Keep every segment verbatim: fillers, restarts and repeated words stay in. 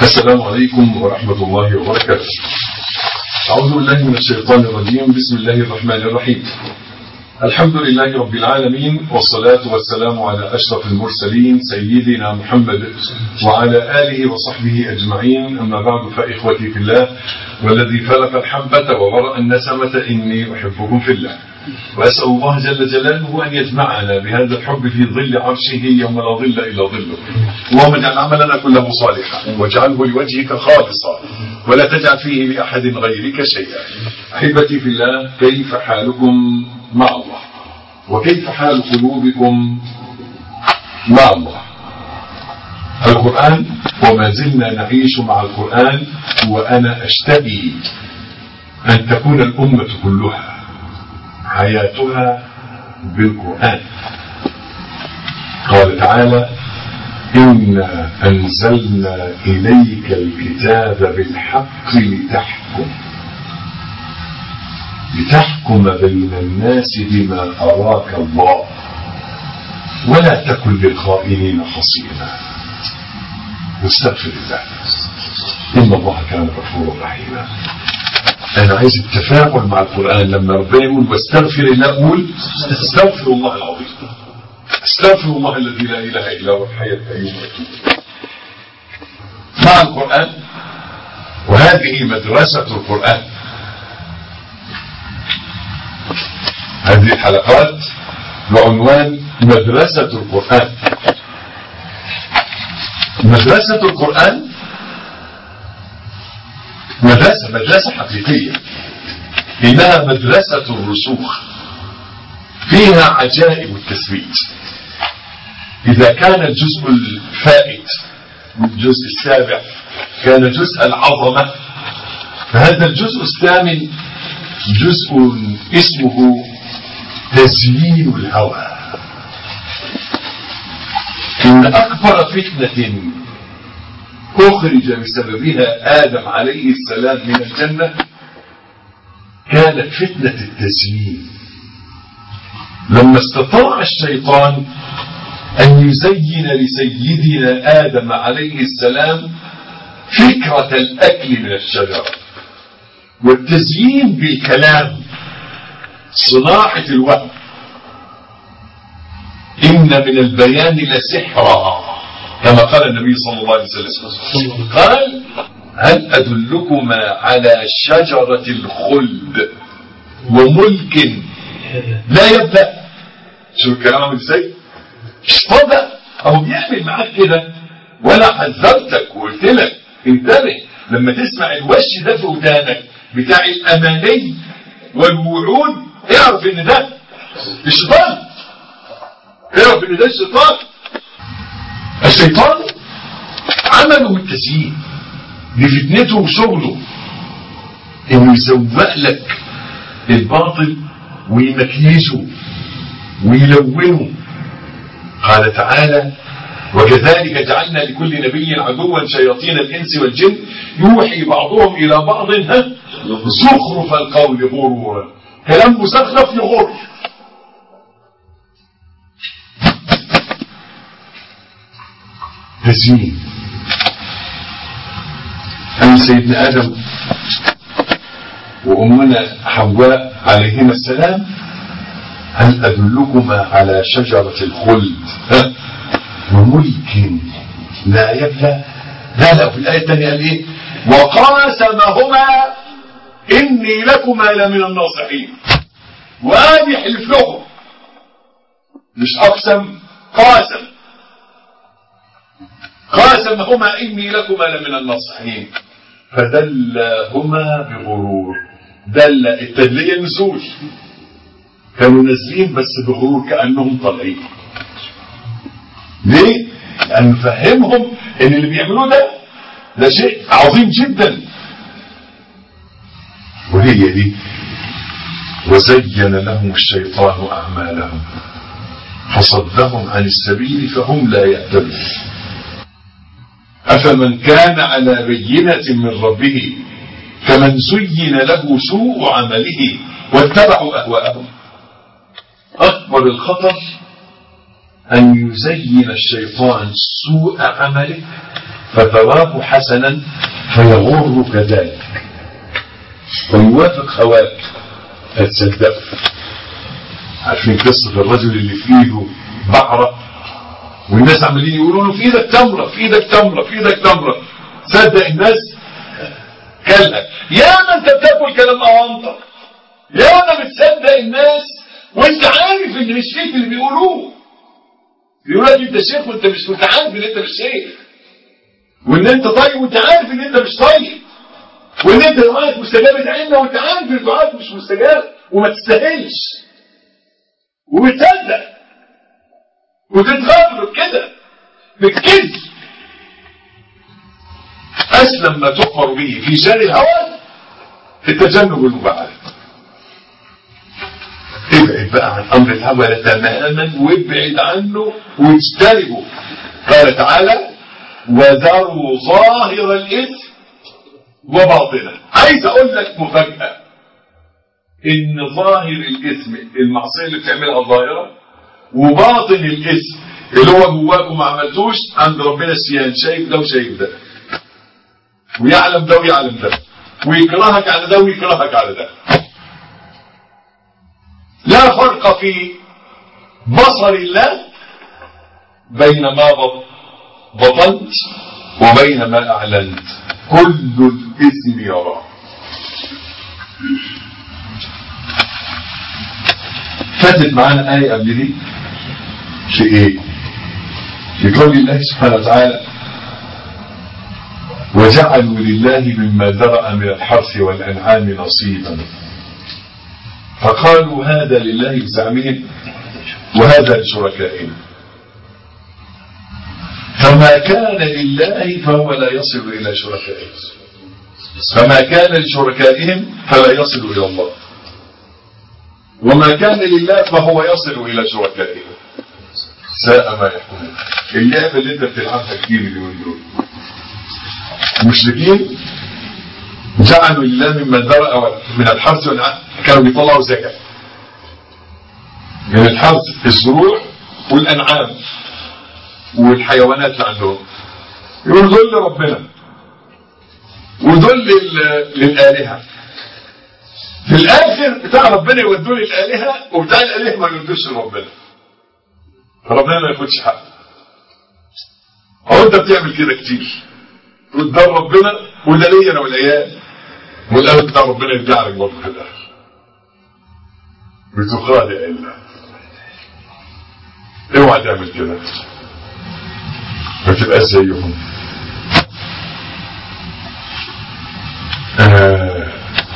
السلام عليكم ورحمة الله وبركاته. أعوذ بالله من الشيطان الرجيم. بسم الله الرحمن الرحيم. الحمد لله رب العالمين، والصلاة والسلام على أشرف المرسلين سيدنا محمد وعلى آله وصحبه أجمعين. أما بعد، فإخوتي في الله والذي فلق الحبة وبرأ النسمة إني أحبكم في الله، وأسأل الله جل جلاله أن يجمعنا بهذا الحب في ظل عرشه يوم لا ظل إلا ظله. اللهم اجعل عملنا كله صالحا واجعله لوجهك خالصا ولا تجعل فيه لأحد غيرك شيئا. أحبتي في الله، كيف حالكم مع الله؟ وكيف حال قلوبكم مع الله؟ القرآن، وما زلنا نعيش مع القرآن، وأنا أشتهي أن تكون الأمة كلها حياتها بالقرآن. قال تعالى: إنا أنزلنا إليك الكتاب بالحق لتحكم لتحكم بين الناس بما أراك الله ولا تكن للخائنين خصيما. واستغفر الله، إن الله كان غفورا رحيما. أنا عايز التفاعل مع القرآن. لما ربنا يقول واستغفر الله، أقول استغفر الله العظيم، استغفر الله الذي لا إله إلا هو الحي القيوم مع القرآن. وهذه مدرسة القرآن. هذه الحلقات بعنوان مدرسة القرآن. مدرسة القرآن مدرسة مدرسة حقيقية، إنها مدرسة الرسوخ، فيها عجائب التثبيت. إذا كان الجزء الفائت الجزء السابع كان جزء العظمة، فهذا الجزء الثامن جزء اسمه تزيين الهوى. إن أكبر فتنة أخرج بسببها آدم عليه السلام من الجنة كانت فتنة التزيين. لما استطاع الشيطان أن يزين لسيدنا آدم عليه السلام فكرة الأكل من الشجرة، والتزيين بالكلام، صناعة الوهم. إن من البيان لسحرا، كما قال النبي صلى الله عليه وسلم. قال: هل أدلكما على شجرة الخلد وملك لا يبدأ؟ شو الكلام عامل ازاي؟ الشيطان ده هو بيعمل معاك كده، وانا حذرتك وقلت لك انتبه لما تسمع الوش ده في ودانك بتاع الاماني والوعود، اعرف ان ده الشيطان، اعرف ان ده الشيطان. الشيطان عمله التزيين، دي فتنته وشغله، انه يسوق لك الباطل ويمكيزه ويلونه. قال تعالى: وكذلك جعلنا لكل نبي عدوا شياطين الانس والجن يوحي بعضهم الى بعض زخرف القول غرورا. كلام مزخرف يغر. تزيين. أن سيدنا آدم وأمنا حواء عليهما السلام: هل أدلكما على شجرة الخلد وملك لا يبلى؟ لا لا في الآية الثانية قال إيه؟ وقاسمهما إني لكما لمن الناصحين. وقال يحلف لهم، مش أقسم، قاسم. قاسمهما إني لكما لمن الناصحين فدلاهما بغرور. دل التدلية النزول، كانوا نازلين بس بغرور كأنهم طالعين. ليه؟ لأن فهمهم ان اللي بيعملوه ده ده شيء عظيم جدا. وهي دي: وزين لهم الشيطان أعمالهم فصدهم عن السبيل فهم لا يهتدون. أفمن كان على بينة من ربه كمن زين له سوء عمله واتبعوا أهواءهم. أكبر الخطر أن يزين الشيطان سوء عمله فتراه حسنا فيغرك ذلك ويوافق هواك فتصدقه. عارفين قصة الرجل اللي في ايده بعرة والناس عمالين يقولوا له في ايدك تمرة في ايدك تمرة في ايدك تمرة، صدق الناس كلها. يا ما انت بتاكل كلام اوانطة، يا ما بتصدق الناس وانت عارف ان مش فيك اللي بيقولوه. بيقول لك انت شيخ وانت مش انت عارف ان انت مش شيخ، وان انت طيب وانت عارف ان انت مش طيب، وان انت دعاءك مستجابة عنا وانت عارف ان دعاءك مش مستجاب وما تستاهلش، وبتصدق وتتغرب كده بالكذب. اسلم ما تؤمر به في شان الهوى التجنب المبعد. ابعد بقى عن امر الهوى تماما وابعد عنه واجتنبه. قال تعالى وذروا ظاهر الاثم وباطنه. عايز اقول لك مفاجأة ان ظاهر الاثم المعصية اللي بتعملها ظاهرة، وباطن الاثم اللي هو جواك وما عملتوش عند ربنا سيان، شايف ده وشايف ده ويعلم ده ويعلم ده ويكرهك على ده ويكرهك على ده. لا فرق في بصر الله بين ما بطنت وبين ما اعلنت، كل الاثم يراه. فاتت معانا آية قبل دي في ايه؟ في قول الله سبحانه وتعالى وجعلوا لله مما ذرأ من الحرث والأنعام نصيبا فقالوا هذا لله بزعمهم وهذا لشركائهم فما كان لله فهو لا يصل إلى شركائهم فما كان لشركائهم فلا يصل إلى الله وما كان لله فهو يصل إلى شركائهم. ساء ما يحكمون. اللعبة اللي انت بتلعبها كتير اليومين دول مشركين جعلوا لله مما ذرأ من الحرث والأنعام، كانوا بيطلعوا زكاة من الحرث الزروع والأنعام والحيوانات اللي عندهم، يقولوا دول لربنا ودول للآلهة. في الآخر بتاع ربنا يودوه للآلهة وبتاع الآلهة ما يودوش لربنا، فربنا ما ياخدش حقه. هو انت بتعمل كده كتير، تقول ده ربنا وده ليا انا والعيال، والآلهة بتاع ربنا يرجع لك برضه في الآخر. بتخادع الله. اوعى تعمل كده، ما تبقاش زيهم. آه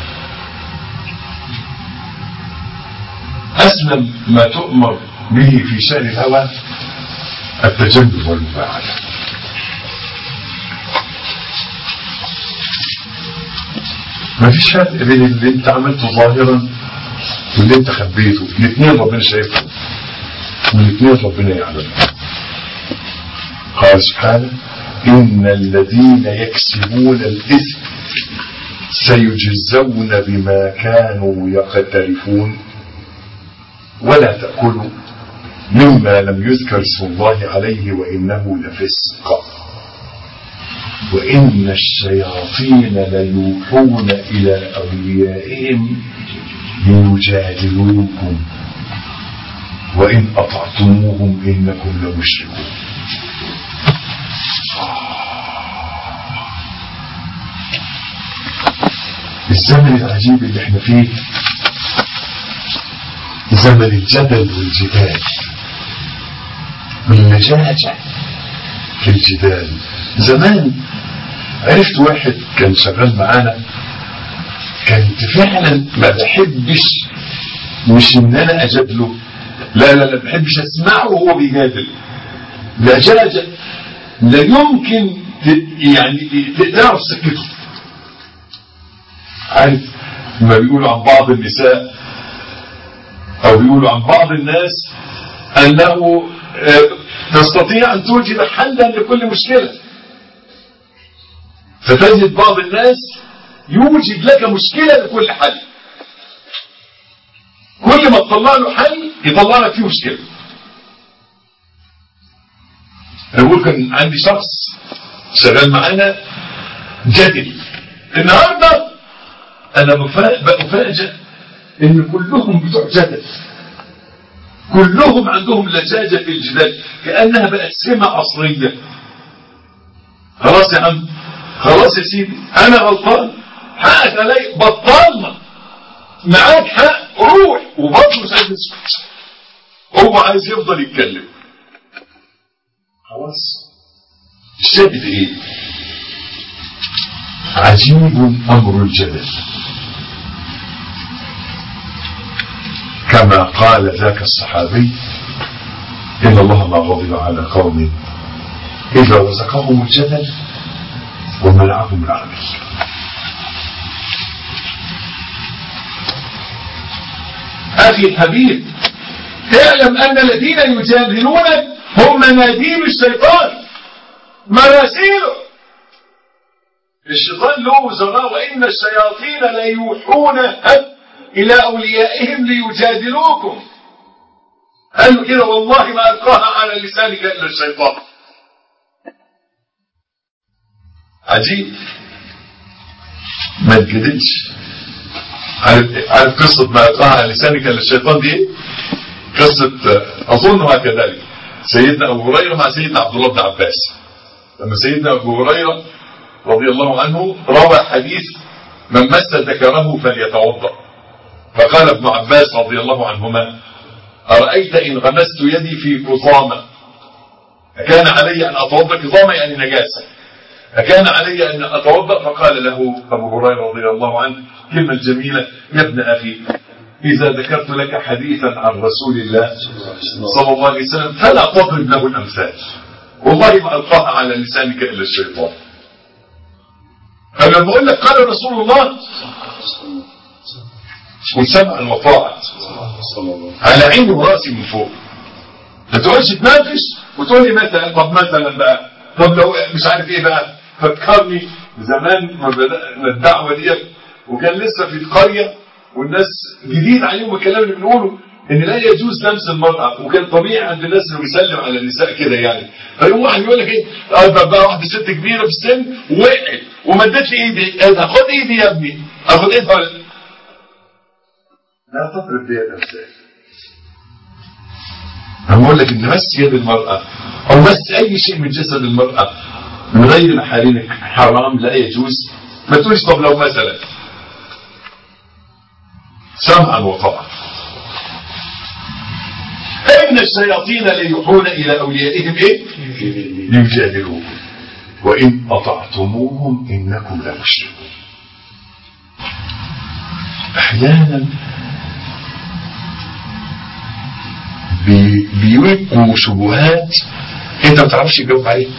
أسلم ما تؤمر به في شأن الهوى التجنب والمباعدة. ما فيش فرق بين اللي انت عملته ظاهرا واللي انت خبيته، الاثنين ربنا شايفهم والاثنين ربنا يعلم. قال سبحانه إن الذين يكسبون الإثم سيجزون بما كانوا يقترفون ولا تأكلوا مما لم يذكر اسم الله عليه وإنه لفسق وإن الشياطين ليوحون إلى أوليائهم ليجادلوكم وإن أطعتموهم إنكم لمشركون. الزمن العجيب اللي احنا فيه زمن الجدل والجدال واللجاجة في الجدال. زمان عرفت واحد كان شغال معانا، كنت فعلا ما بحبش مش ان انا اجادله، لا لا لا بحبش اسمعه وهو بيجادل. لجاجة لا يمكن يعني تعرف سكته. عارف ما بيقولوا عن بعض النساء او بيقولوا عن بعض الناس انه تستطيع ان توجد حلا لكل مشكلة، فتجد بعض الناس يوجد لك مشكلة لكل حل، كل ما تطلع له حل يطلع لك فيه مشكلة. انا بقول كان عندي شخص شغال معانا جدل. النهارده انا بفاجئ ان كلهم بتوع جدل، كلهم عندهم لجاجة في الجدال، كأنها بقت سمة عصرية. خلاص يا عم، خلاص يا سيدي، انا غلطان، حقك علي، بطلنا، معاك حق، روح. وبطل مش عايز يسكت، هو عايز يفضل يتكلم. خلاص. الشاهد ايه؟ عجيب امر الجدل، كما قال ذاك الصحابي: إن الله ما غضب على قوم إذا رزقهم الجدل ومنعهم العمل. أخي الحبيب، اعلم أن الذين يجادلونك هم مناديل الشيطان، مراسيله. الشيطان له وزراء، وإن الشياطين ليوحون إلى أوليائهم ليجادلوكم. قالوا كده: والله ما ألقاها على لسانك إلا الشيطان. عجيب. ما تجادلش. عارف عارف قصة ما ألقاها على لسانك إلا الشيطان دي ايه؟ قصة أظنها كذلك سيدنا أبو هريرة مع سيدنا عبد الله بن عباس. لما سيدنا أبو هريرة رضي الله عنه روى حديث: من مس ذكره فليتوضأ. فقال ابن عباس رضي الله عنهما: أرأيت إن غمست يدي في كظامة أكان علي أن أتوضأ؟ كظامة يعني نجاسة. أكان علي أن أتوضأ؟ فقال له أبو هريرة رضي الله عنه كلمة جميلة: يا ابن أخي، إذا ذكرت لك حديثا عن رسول الله صلى الله عليه وسلم فلا تضرب له الأمثال، والله ما ألقاها على لسانك إلا الشيطان. فلما أقول لك قال رسول الله وسمعا وطاعة على عيني وراسي من فوق، ما تقولش تناقش وتقول لي مثلا طب مثلا بقى طب لو مش عارف ايه بقى. فكرني زمان ما بدأنا الدعوة دي وكان لسه في القرية والناس جديد عليهم الكلام اللي بنقوله ان لا يجوز لمس المرأة، وكان طبيعي عند الناس انه يسلم على النساء كده يعني. فيقوم واحد يقول لك ايه، بقى واحدة ست كبيرة في السن ووقعت ومدت لي ايدي، اخد ايدي يا ابني، اخد ايدها ولا لا تضرب بيد الأمثال. أنا بقول لك إن مس يد المرأة أو مس أي شيء من جسد المرأة من غير محارمك حرام لا يجوز. ما تقولش طب لو مثلا سمعا وطاعة. إن الشياطين ليوحون إلى أوليائهم إيه؟ ليجادلوكم وإن أطعتموهم إنكم لمشركون. أحيانا بيلقوا شبهات انت ما تعرفش تجاوب عليها،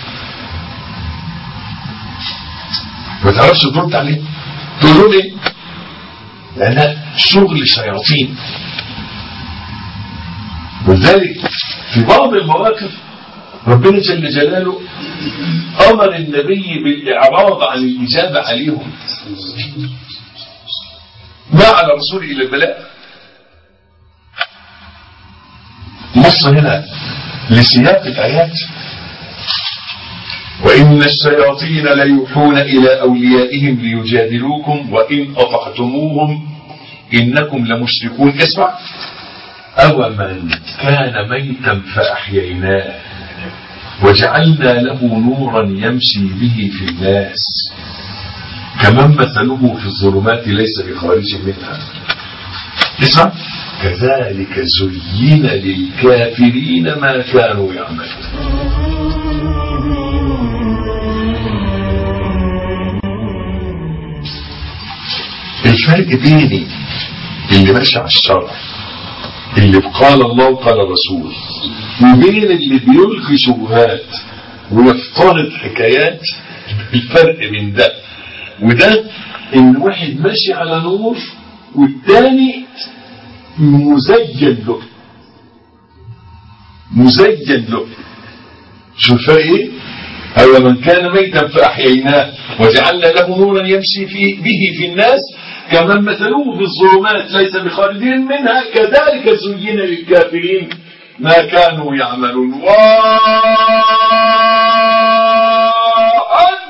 ما تعرفش ترد عليها، تقول لهم ايه؟ لانها شغل شياطين. ولذلك في بعض المواقف ربنا جل جلاله امر النبي بالاعراض عن الاجابه عليهم. ما على الرسول الا البلاء. نص هنا لسياق الآيات: وإن الشياطين ليوحون إلى أوليائهم ليجادلوكم وإن أطعتموهم إنكم لمشركون. اسمع: أو من كان ميتا فأحييناه وجعلنا له نورا يمشي به في الناس كمن مثله في الظلمات ليس بخارج منها. اسمع: كذلك زين للكافرين ما كانوا يعملون. الفرق بيني اللي ماشي على الشرع اللي قال الله وقال الرسول وبين اللي بيلقي شبهات ويفترض حكايات، الفرق بين ده وده ان واحد ماشي على نور والتاني مزين له مزين له. شو الفرق ايه؟ أو من كان ميتا فأحييناه وجعلنا له نورا يمشي في به في الناس كمن مثلوه في الظلمات ليس بخارجين منها كذلك زين للكافرين ما كانوا يعملون. واحد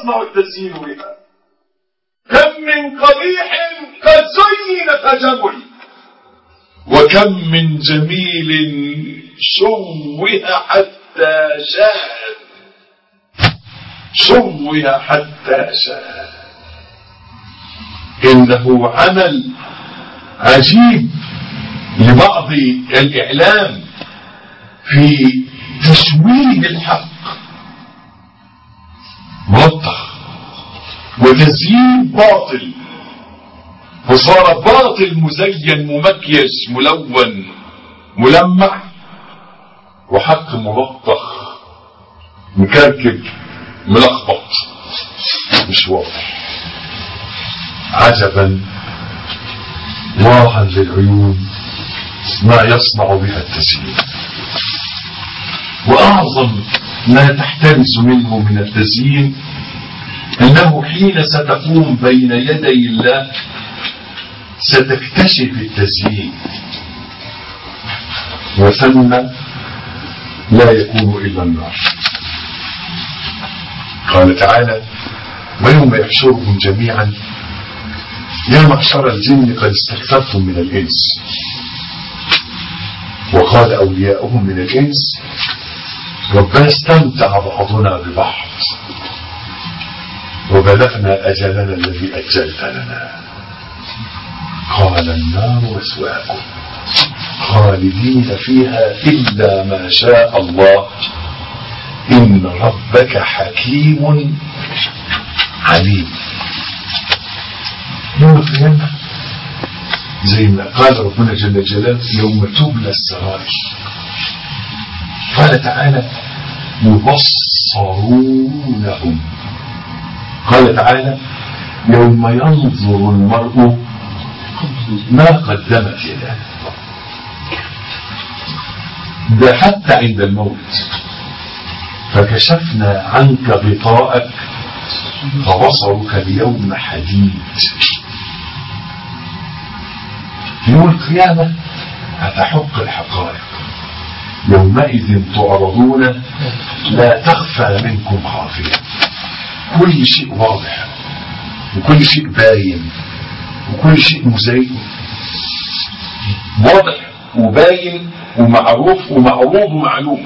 يصنع التزيين بها. كم من قبيح قد زين فجمل، وكم من جميل شوه حتى شاد. شوه حتى شاد. إنه عمل عجيب لبعض الإعلام في تشويه الحق، ملطخ وتزيين باطل، فصار باطل مزين ممكيج ملون ملمع، وحق ملطخ مكركب ملخبط مش واضح. عجبا واها للعيون ما يصنع بها التزيين. وأعظم ما تحترز منه من التزيين أنه حين ستقوم بين يدي الله ستكتشف التزيين، وثم لا يكون إلا النار. قال تعالى: ويوم يحشرهم جميعا يا معشر الجن قد استكثرتم من الإنس. وقال أولياؤهم من الإنس: ربنا استمتع بعضنا ببعض وبلغنا أجلنا الذي أجلت لنا. قال النار مثواكم خالدين فيها إلا ما شاء الله إن ربك حكيم عليم. يوم القيامة زي ما قال ربنا جل جلاله: يوم تبلى السرائر. قال تعالى: يبصرونهم. قال تعالى: يوم ينظر المرء ما قدمت يداه. ده حتى عند الموت. فكشفنا عنك غطاءك فبصرك اليوم حديد. يوم القيامة هتحق الحقائق. يومئذ تعرضون لا تخفى منكم خافية. كل شيء واضح وكل شيء باين وكل شيء مزين، واضح وباين ومعروف ومعروض ومعلوم.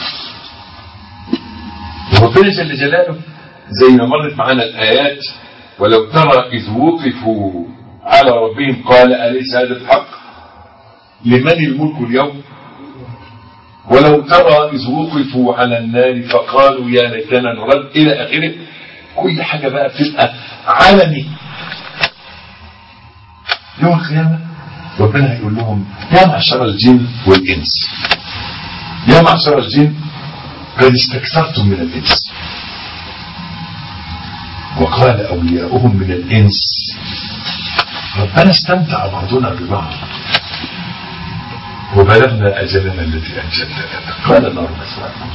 وربنا جل جلاله زي ما مرت معنا الآيات: ولو ترى إذ وقفوا على ربهم قال أليس هذا الحق لمن الملك اليوم. ولو ترى إذ وقفوا على النار فقالوا يا ليتنا نرد إلى آخره. كل حاجة بقى بتبقى علني. يوم القيامة ربنا هيقول لهم: يا معشر الجن والإنس، يا معشر الجن قد استكثرتم من الإنس. وقال أولياؤهم من الإنس: ربنا استمتع بعضنا ببعض وبلغنا أجلنا الذي أجلت لنا. قال النار مثواكم.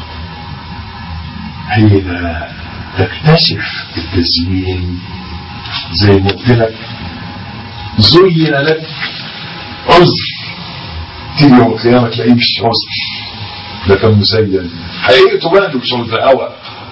حين تكتشف التزيين زي ما قلت لك، زين لك عذر، تيجي يوم القيامة تلاقيه مش عذر، ده كان مزين. حقيقته بقى مش عذر، هوى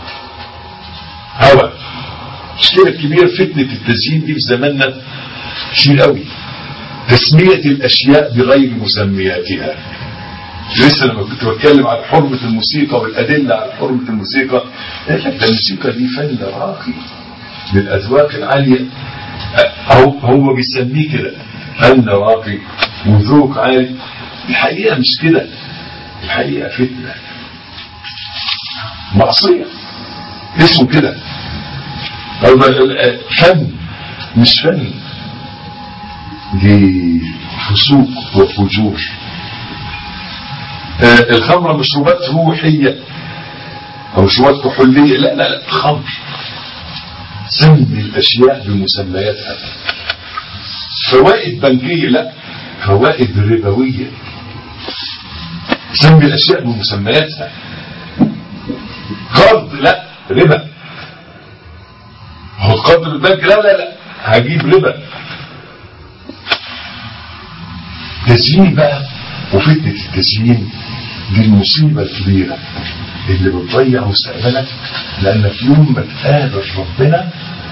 هوى. مشكلة كبيرة فتنة التزيين دي في زماننا كتير قوي. تسمية الأشياء بغير مسمياتها. لسه لما كنت بتكلم عن حرمة الموسيقى والأدلة على حرمة الموسيقى، قال لك ده الموسيقى دي فن راقي للأذواق العالية. هو هو بيسميه كده فن راقي وذوق عالي. الحقيقة مش كده، الحقيقة فتنة معصية اسمه كده. فن مش فن، دي فسوق وفجور. آه الخمرة مشروبات روحية أو مشروبات كحولية، لا لا لا، خمر. سمي الأشياء بمسمياتها. فوائد بنكية، لا، فوائد ربوية. سمي الأشياء بمسمياتها. قرض، لا، ربا. هو القرض بالبنك، لا لا لا، هجيب ربا. تزيين بقى، وفتنة التزيين دي المصيبة الكبيرة اللي بتضيع مستقبلك، لانك يوم ما تقابل ربنا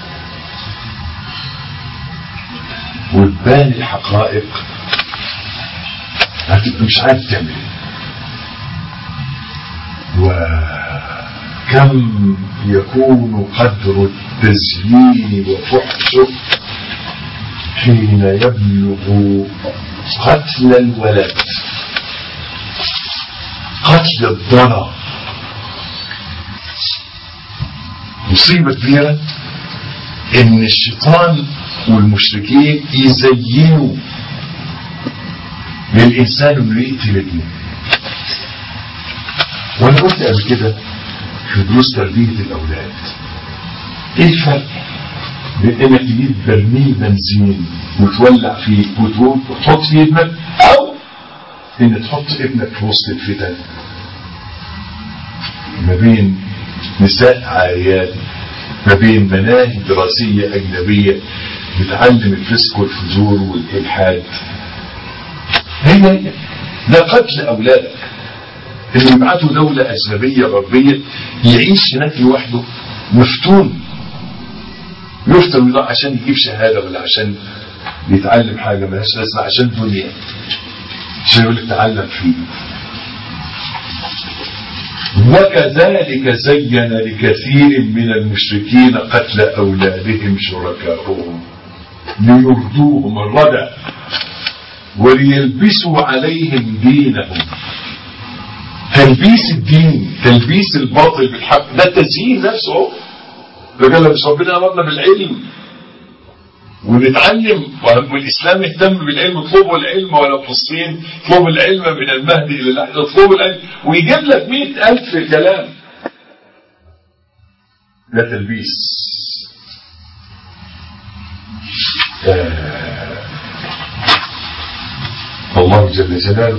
وتبان الحقائق هتبقى مش عارف تعمل ايه. وكم يكون قدر التزيين وفحشه حين يبلغ قتل الولد، قتل الضنا. مصيبة كبيرة ان الشيطان والمشركين يزينوا للإنسان انه يقتل ابنه. وانا قلت قبل كده في دروس تربية الأولاد، ايه الفرق بين انك تجيب برميل بنزين وتولع فيه وتحط فيه ابنك، او ان تحط ابنك في وسط الفتن ما بين نساء عاريات، ما بين مناهج دراسية أجنبية بتعلم الفسق والفجور والإلحاد. هي ده قتل أولادك، إنه يبعثوا دولة أجنبية غربية يعيش هناك لوحده مفتون، يفتن عشان يجيب شهادة ولا عشان يتعلم حاجة ملهاش لازمة، عشان دنيا، عشان يقول لك تعلم فيه. وكذلك زين لكثير من المشركين قتل أولادهم شركاؤهم ليردوهم الردى وليلبسوا عليهم دينهم. تلبيس الدين، تلبيس الباطل بالحق، ده تزيين نفسه. فقال مش ربنا أمرنا بالعلم ونتعلم، والإسلام يهتم بالعلم، اطلبوا العلم ولو في الصين، اطلبوا العلم من المهدي إلى اللحد، اطلبوا العلم، ويجيب لك مئة ألف كلام. ده تلبيس. آه. الله جل جلاله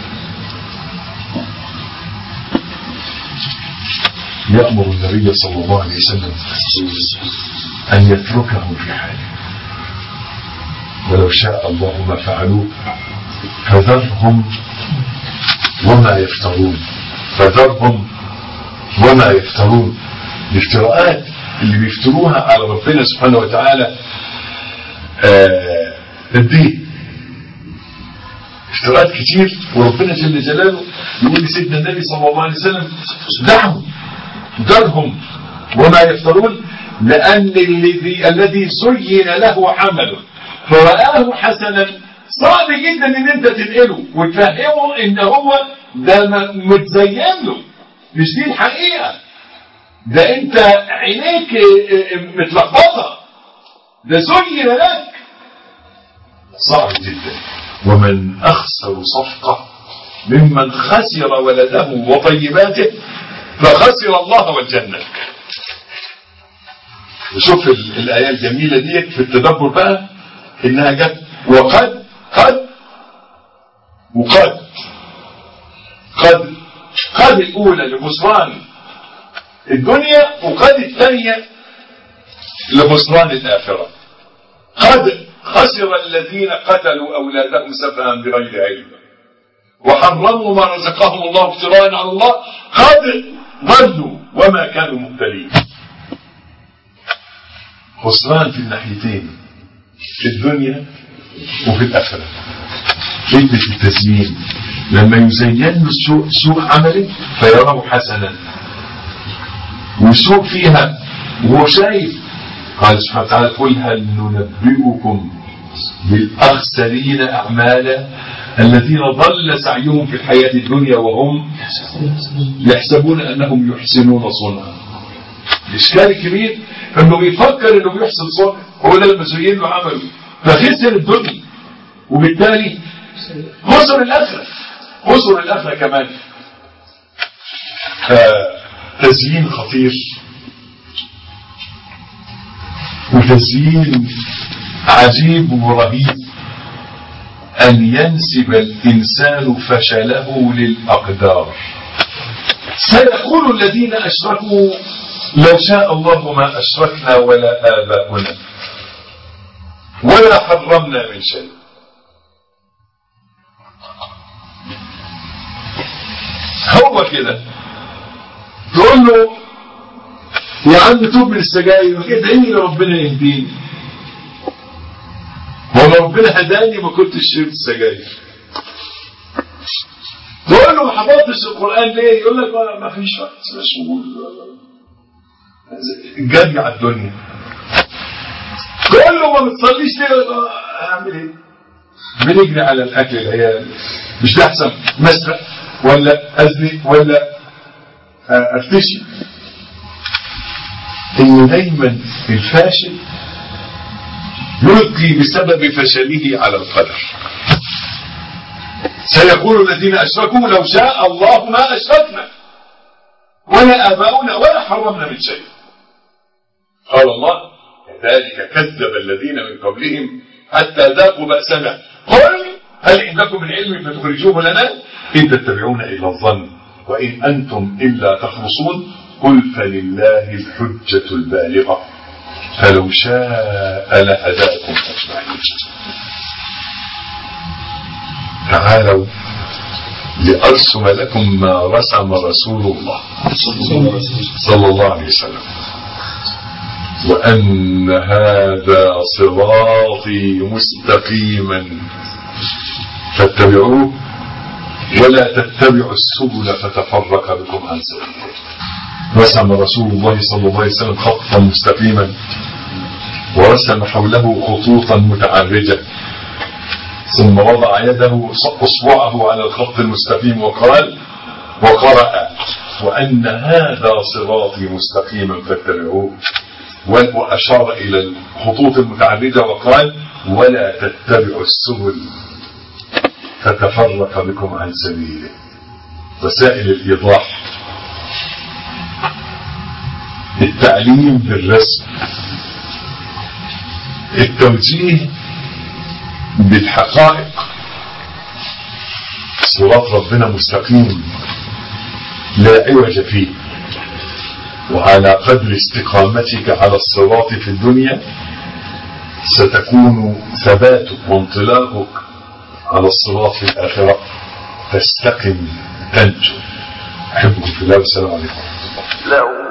يأمر النبي صلى الله عليه وسلم أن يتركهم في حاله، ولو شاء الله ما فعلوه فذرهم وما يفترون. فذرهم وما يفترون. الافتراءات اللي بيفتروها على ربنا سبحانه وتعالى آه الدين، افتراءات كتير، وربنا جل جلاله يقول لسيدنا النبي صلى الله عليه وسلم دعهم ذرهم وما يفترون، لأن الذي الذي زين له عمله فرآه حسنا صعب جدا ان انت تنقله وتفهمه ان هو ده متزين له، مش دي الحقيقة، ده انت عينيك متلخبطة، ده زين لك. صعب جدا. ومن أخسر صفقة ممن خسر ولده وطيباته فخسر الله والجنة. شوف الآية الجميلة دي في التدبر بقى، إنها جت وقد قد وقد قد قد الأولى لخسران الدنيا، وقد الثانية لخسران الآخرة. قد خسر الذين قتلوا أولادهم سفها بغير علم وحرموا ما رزقهم الله افتراء على الله، قد ضلوا وما كانوا مهتدين. خسران في الناحيتين، في الدنيا وفي الآخرة. فكرة التزيين لما يزين له سوء, سوء عمله فيراه حسنا، وسوء فيها وهو شايف. قال سبحانه وتعالى قل هل ننبئكم بالأخسرين أعمالا الذين ضل سعيهم في الحياة الدنيا وهم يحسبون أنهم يحسنون صنعا. الإشكال الكبير أنه بيفكر أنه بيحسن صنع، هو ده لما زين له عمله فخسر الدنيا، وبالتالي خسر الآخرة، خسر الآخرة كمان. تزيين خطير، وتزيين عجيب ورهيب أن ينسب الإنسان فشله للأقدار. سيقول الذين أشركوا لو شاء الله ما أشركنا ولا آباؤنا ولا حرمنا من شيء. هو كده تقول له يا عم توب من السجاير، ادعي لي ربنا يهديني. ولو ربنا هداني ما كنتش شربت السجاير. تقول له ما حفظتش القرآن ليه؟ يقول لك ما فيش وقت، مشغول جري على الدنيا. تقول له ما بتصليش ليه؟ اعمل ايه؟ بنجري على الاكل العيال، مش ده احسن مسرق ولا ازني ولا افتشي؟ ان دايما الفاشل يلقي بسبب فشله على القدر. سيقول الذين اشركوا لو شاء الله ما اشركنا ولا اباؤنا ولا حرمنا من شيء. قال الله كذلك كذب الذين من قبلهم حتى ذاقوا بأسنا قل هل عندكم من علم فتخرجوه لنا إن تتبعون إلا الظن وإن أنتم إلا تخرصون قل فلله الحجة البالغة فلو شاء لهداكم أجمعين. تعالوا لأرسم لكم ما رسم رسول الله صلى الله عليه وسلم، وأن هذا صراطي مستقيما فاتبعوه ولا تتبعوا السبل فتفرق بكم عن سبيله. رسم رسول الله صلى الله عليه وسلم خطا مستقيما ورسم حوله خطوطا متعرجة، ثم وضع يده اصبعه على الخط المستقيم وقال وقرأ وأن هذا صراطي مستقيما فاتبعوه، وأشار إلى الخطوط المتعرجة وقال ولا تتبعوا السبل فتفرق بكم عن سبيله. وسائل الإيضاح، التعليم بالرسم، التوجيه بالحقائق. صراط ربنا مستقيم لا عوج فيه، وعلى قدر استقامتك على الصراط في الدنيا ستكون ثباتك وانطلاقك على الصراط في الآخرة. فاستقم تنجو. أحبكم في الله والسلام عليكم ورحمة الله. لو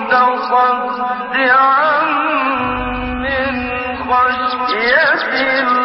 متصدعا من خشية